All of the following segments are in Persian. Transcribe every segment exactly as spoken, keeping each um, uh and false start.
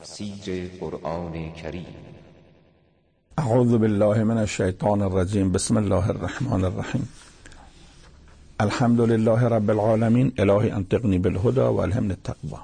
تفسیر قرآن کریم. اعوذ بالله من الشیطان الرجیم. بسم الله الرحمن الرحیم. الحمد لله رب العالمین. الهی انطقنی بالهدى و الهمنی التقوی.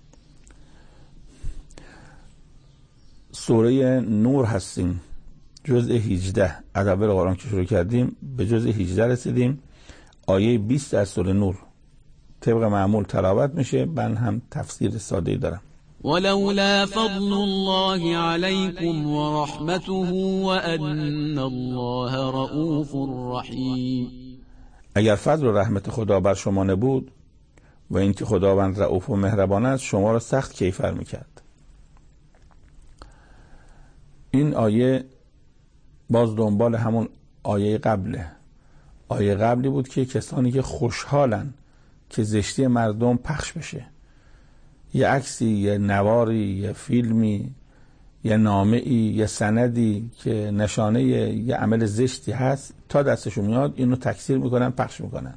سوره نور هستیم، جزء هجده. از اول قرآن که شروع کردیم به جزء هجده رسیدیم. آیه بیست از سوره نور طبق معمول تلاوت میشه. من هم تفسیر ساده‌ای دارم. ولولا فضل الله عليكم ورحمته وأن الله رؤوف رحیم. اگر فضل و رحمت خدا بر شما نبود و اینکه خداوند رؤوف و مهربان است، شما را سخت کیفر میکرد. این آیه باز دنبال همون آیه قبله. آیه قبلی بود که کسانی که خوشحالن که زشتی مردم پخش بشه، یه عکسی، یه نواری، یه فیلمی، یه نامه‌ای، یه سندی که نشانه یه عمل زشتی هست تا دستشون میاد اینو تکثیر میکنن، پخش میکنن.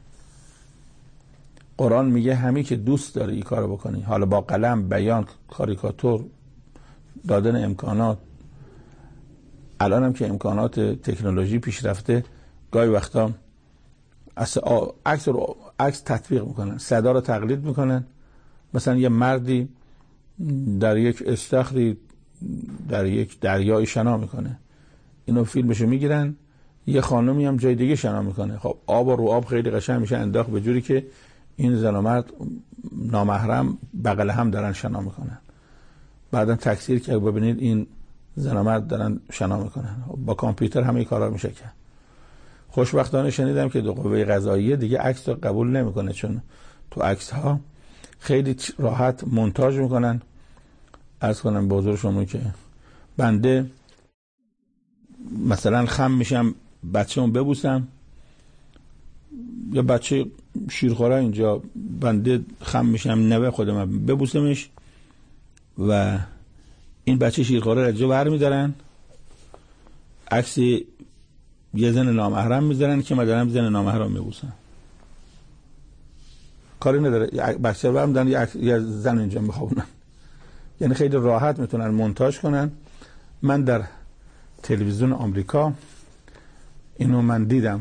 قرآن میگه همین که دوست داری این کارو بکنی، حالا با قلم، بیان، کاریکاتور، دادن امکانات. الان هم که امکانات تکنولوژی پیشرفته، گاهی وقتا عکس رو عکس تطبیق میکنن، صدا رو تقلید میکنن. مثلا یه مردی در یک استخری در یک دریای شنا میکنه، اینو فیلمشو میگیرن. یه خانمی هم جای دیگه شنا میکنه. خب آب و رو آب خیلی قشنگ میشه انداخت به جوری که این زن و مرد نامحرم بغل هم دارن شنا میکنن. بعدن تکثیر که ببینید این زن و مرد دارن شنا میکنن. با کامپیوتر همه کارا میشه کرد. خوشبختانه شنیدم که دو قوه قضاییه دیگه عکس رو قبول نمیکنه، چون تو عکس ها خیلی راحت مونتاژ میکنن. عرض کنم به حضور شما که بنده مثلا خم میشم بچه‌مو ببوسم، یا بچه شیرخواره اینجا، بنده خم میشم نوه خودم ببوسمش و این بچه شیرخواره را جو بر میدارن، عکس یه زن نامحرم میذارن که من دارم زن نامحرم میبوسم. کاری نداره، بچه رو برم دارن یه زن اینجا میخوابونن. یعنی خیلی راحت میتونن مونتاژ کنن. من در تلویزیون آمریکا اینو من دیدم.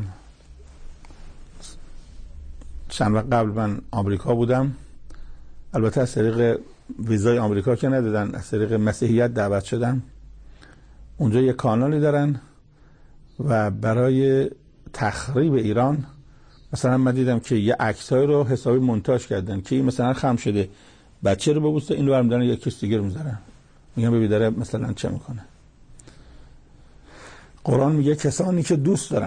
چند وقت قبل من آمریکا بودم، البته از طریق ویزای آمریکا که ندادن، از طریق مسیحیت دعوت شدم. اونجا یه کانالی دارن و برای تخریب ایران مثلا من دیدم که یه عکسای رو حسابی مونتاژ کردن که این مثلا خم شده بچه رو ببوسه، این رو برمی‌دارن یه کس دیگه رو میذارن، میگن ببین داره مثلا چه میکنه. قرآن میگه کسانی که دوست دارن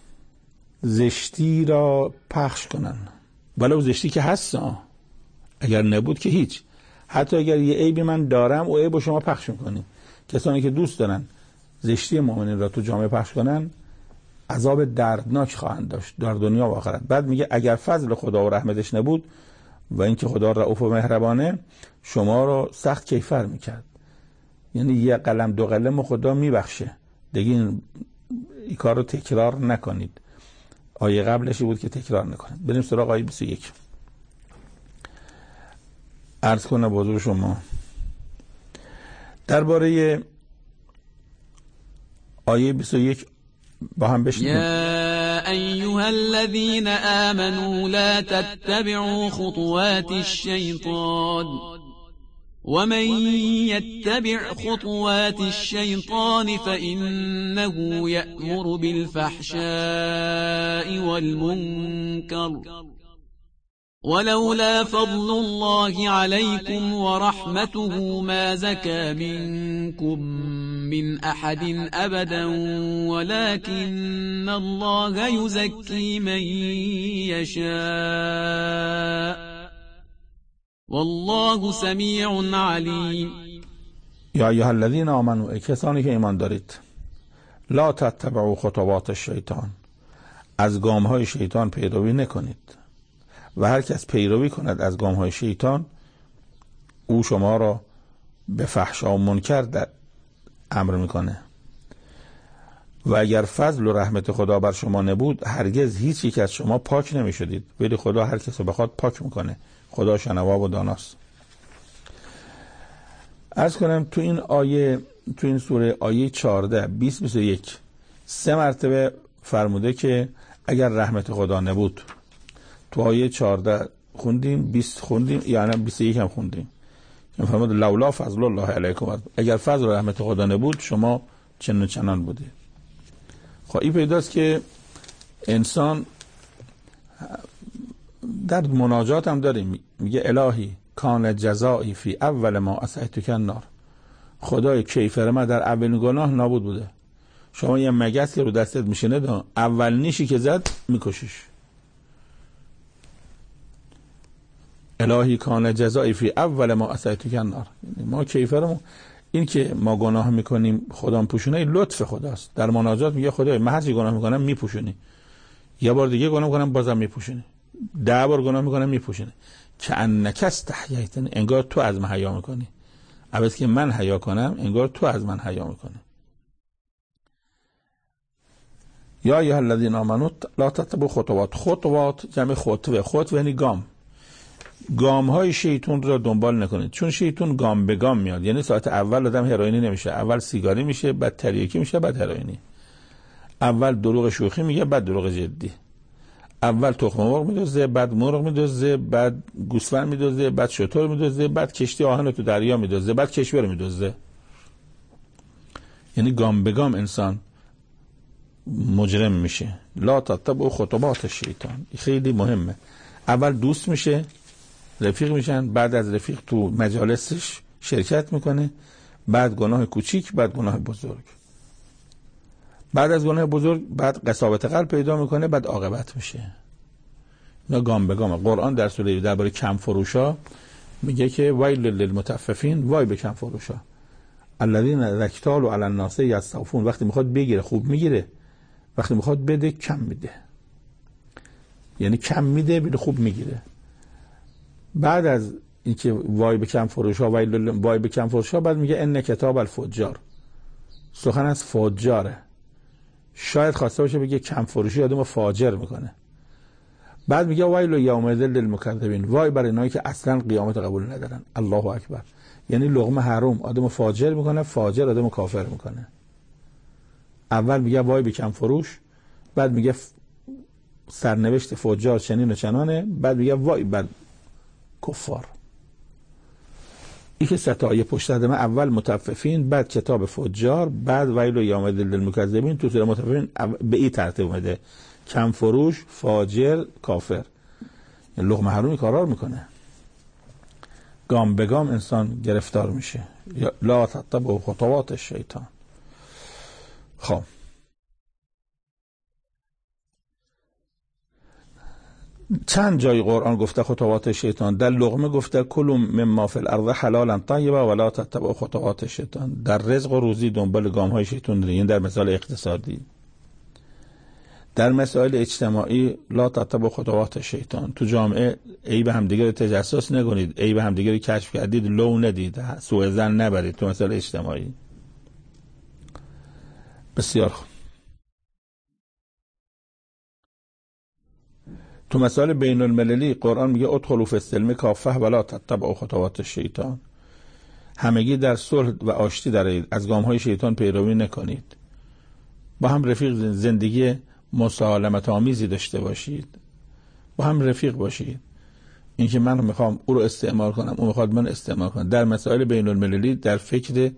زشتی را پخش کنن، ولو زشتی که هست، اگر نبود که هیچ، حتی اگر یه عیبی من دارم او عیب رو شما پخش میکنی. کسانی که دوست دارن زشتی مؤمنین را تو جامعه پخش کنن عذاب دردناک خواهند داشت در دنیا و آخرت. بعد میگه اگر فضل خدا و رحمتش نبود و اینکه خدا رؤوف و مهربانه، شما رو سخت کیفر میکرد. یعنی یه قلم دو قلم خدا میبخشه دیگه، این, این کار رو تکرار نکنید. آیه قبلشی بود که تکرار نکنید. بریم سراغ آیه بیست و یک. عرض کنم به حضور شما درباره آیه بیست و یک با هم بشنویم. یا ایها الذین آمنوا لا تتبعوا خطوات الشیطان ومن يتبع خطوات الشيطان فإنه يأمر بالفحشاء والمنكر ولولا فضل الله عليكم ورحمته ما زكى منكم من أحد أبدا ولكن الله يزكي من يشاء والله سمیع علیم. یا ایها الذین آمنوا، ای کسانی که ایمان دارید، لا تتبعوا خطوات الشیطان، از گامهای شیطان پیروی نکنید و هر کس پیروی کند از گامهای شیطان او شما را به فحشا و منکر در امر میکنه. و اگر فضل و رحمت خدا بر شما نبود هرگز هیچ یک از شما پاک نمیشدید، ولی خدا هر کس رو بخواد پاک میکنه. خدا شنوا و داناست. عرض کنم تو این آیه، تو این سوره آیه چهارده بیست بیست و یک سه مرتبه فرموده که اگر رحمت خدا نبود. تو آیه چهارده خوندیم، بیست خوندیم، یعنی بیست و یک هم خوندیم. یعنی فرمود لولا فضل الله علیکم، اگر فضل و رحمت خدا نبود شما چنین و چنان بودید. خب این پیداست که انسان در مناجات هم داریم، میگه الهی کان جزایی فی اول ما عصیتک النار، خدای کیفر من در اولین گناه نابود بوده. شما یه مگس که رو دستت میشینه، اول نیشی که زد میکشیش. الهی کان جزایی فی اول ما عصیتک النار، ما کیفرمون این که ما گناه میکنیم خدا پوشونه، لطف خداست. در مناجات میگه خدای من هر چی گناه میکنم میپوشونی، یه بار دیگه گناه میکنم بازم میپوشونی، ده بار گناه میکنم میپوشونی، که انک استحییتنی، انگار تو از من حیا میکنی. عوض که من حیا کنم انگار تو از من حیا میکنی. یا ایها الذین آمنوا لا تتبعوا خطوات، خطوات جمع خطوه، خطوه یعنی گام. گام های شیطون رو دنبال نکنید، چون شیطون گام به گام میاد. یعنی ساعت اول آدم هروئینی نمیشه، اول سیگاری میشه، بعد تریاکی میشه، بعد هروئینی. اول دروغ شوخی میگه، بعد دروغ جدی. اول تخم مرغ میدوزه، بعد مرغ میدوزه، بعد گوسفند میدوزه، بعد شتر میدوزه، بعد کشتی آهن رو تو دریا میدوزه، بعد کشور میدوزه. یعنی گام به گام انسان مجرم میشه. لا تتبعوا خطوات الشیطان، خیلی مهمه. اول دوست میشه، رفیق میشن، بعد از رفیق تو مجالسش شرکت میکنه، بعد گناه کوچیک، بعد گناه بزرگ، بعد از گناه بزرگ بعد قساوت قلب پیدا میکنه، بعد عاقبت میشه. اینا گام به گام. قرآن در سوره درباره کم فروشا میگه که ویل للمطففین، وای به کم فروشا الذین اذا اکتالوا علی الناس یستوفون، وقتی میخواد بگیره خوب میگیره، وقتی میخواد بده کم میده. یعنی کم میده بده خوب میگیره. بعد از اینکه وای به کم فروشا، ویل وای به کم فروشا، بعد میگه ان کتاب الفجار، سخن از فجاره. شاید خواسته باشه بگه کم فروشی آدمو فاجر میکنه. بعد میگه ویل یومئذ للمکذبین، وای برای اینایی که اصلا قیامت قبول ندارن. الله اکبر. یعنی لقمه حرام آدمو فاجر میکنه، فاجر آدمو کافر میکنه. اول میگه وای به کم فروش، بعد میگه سرنوشت فجار چنین و چنانه، بعد میگه وای بر کفار. این که ستایه پشت دم، اول مطففین، بعد کتاب فجار، بعد ویل یومئذ للمکذبین. تو سوره مطففین به این ترتیب اومده: کم فروش، فاجر، کافر. یعنی لقمه حرومی کارا میکنه. گام به گام انسان گرفتار میشه. لا تتبعوا خطوات الشیطان. خب چند جای قرآن گفته خطوات شیطان؟ در لقمه گفته کلوا مما فی الارض حلالا طیبا ولا تتبعوا خطوات شیطان. در رزق و روزی دنبال گام های شیطان نرید. در مسائل اقتصادی. در مسائل اجتماعی لا تتبعوا خطوات شیطان. تو جامعه عیب همدیگه رو تجسس نکنید، عیب همدیگه رو کشف کردید لو ندید، سوء ظن نبرید. تو مسائل اجتماعی بسیار خوب. تو مسائل بین المللی قرآن میگه ادخلوا فی السلم کافه ولا تتبعوا خطوات الشیطان. همگی در صلح و آشتی درآیید، از گام‌های شیطان پیروی نکنید. با هم رفیق زندگی مسالمت آمیزی داشته باشید، با هم رفیق باشید. اینکه من میخوام او رو استعمار کنم، او میخواد من استعمار کنم. در مسائل بین المللی در فکر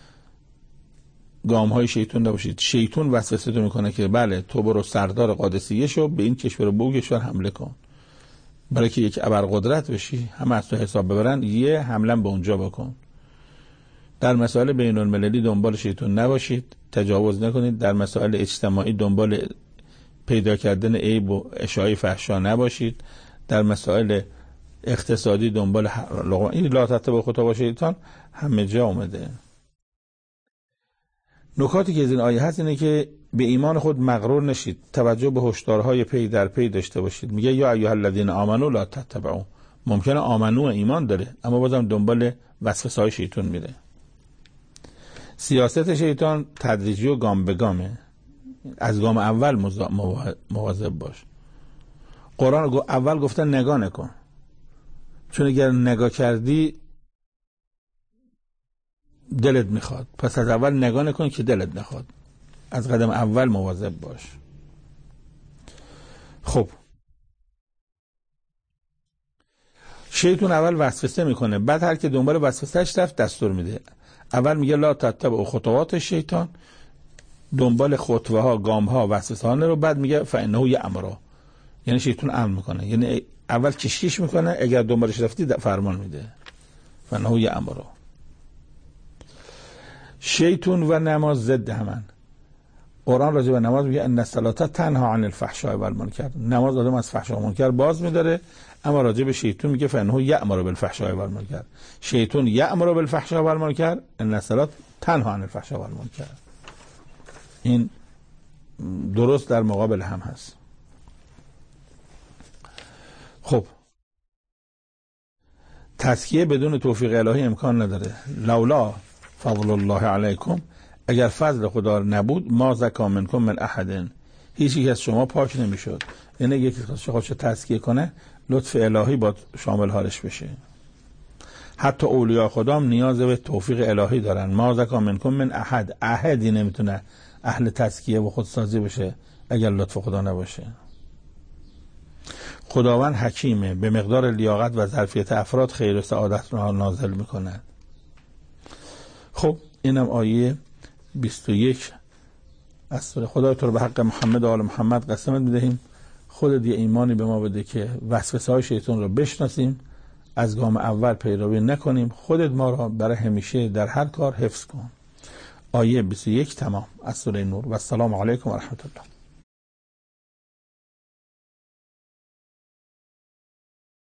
گام های شیطان نباشید. شیطان وسوسه تو میکنه که بله تو برو سردار قادسیه شو، به این کشور و به اون کشور حمله کن، برای که یک ابرقدرت بشی، همه از تو حساب ببرن، یه حمله به اونجا بکن. در مسائل بین المللی دنبال شیطان نباشید، تجاوز نکنید. در مسائل اجتماعی دنبال پیدا کردن عیب و اشاعه فحشا نباشید. در مسائل اقتصادی دنبال لقمه. این لا تتبعوا خطوات شیطان همه جا اومده. نکاتی که از این آیه هست اینه که به ایمان خود مغرور نشید، توجه به هشدارهای پی در پی داشته باشید. میگه یا ایها الذین آمنوا لا تتبعوا. ممکنه آمنو ایمان داره اما بازم دنبال وسوسه‌های شیطان میره. سیاست شیطان تدریجی و گام به گامه. از گام اول مواظب باش. قرآن اول گفته نگاه نکن، چون اگر نگاه کردی دلت میخواد. پس از اول نگاه نکن که دلت نخواد، از قدم اول مواظب باش. خب شیطان اول وسوسه میکنه، بعد هر که دنبال وسوسهش رفت دستور میده. اول میگه لا تتبعوا خطوات شیطان، دنبال خطوه ها، گام ها، وسوسه ها رو، بعد میگه فانه یأمر، یعنی شیطان امر میکنه، یعنی اول کشکش میکنه، اگر دنبالش رفتی فرمان میده. فانه یأمر. شیطان و نماز ضد همن. قرآن راجع به نماز میگه ان الصلاة تنها عن الفحشاء والمنکر، نماز آدم از فحشا و منکر باز میداره. اما راجع به شیطان میگه فانه یأمر بالفحشاء والمنکر، شیطان یأمر بالفحشاء والمنکر، ان الصلاة تنها عن الفحشاء والمنکر. این درست در مقابل هم هست. خب تزکیه بدون توفیق الهی امکان نداره. لولا فضل الله علیکم، اگر فضل خدا نبود، ما زکا منکم من احد، هیچ یک از شما پاک نمیشد. یعنی یکی خودش تزکیه کنه، لطف الهی با شامل حالش بشه. حتی اولیاء خدا هم نیاز به توفیق الهی دارن. ما زکا منکم من احد، احدی نمیتونه اهل تزکیه و خودسازی بشه اگر لطف خدا نباشه. خداوند حکیمه، به مقدار لیاقت و ظرفیت افراد خیر و سعادت را نازل میکنه. خب اینم آیه بیست و یک از سوره. خدا تو رو به حق محمد و آل محمد قسمت میدهیم، خودت یه ایمانی به ما بده که وسوسه های شیطان رو بشناسیم، از گام اول پیروی نکنیم، خودت ما را برای همیشه در هر کار حفظ کن. آیه بیست و یک تمام از سوره نور. و السلام علیکم و رحمت الله.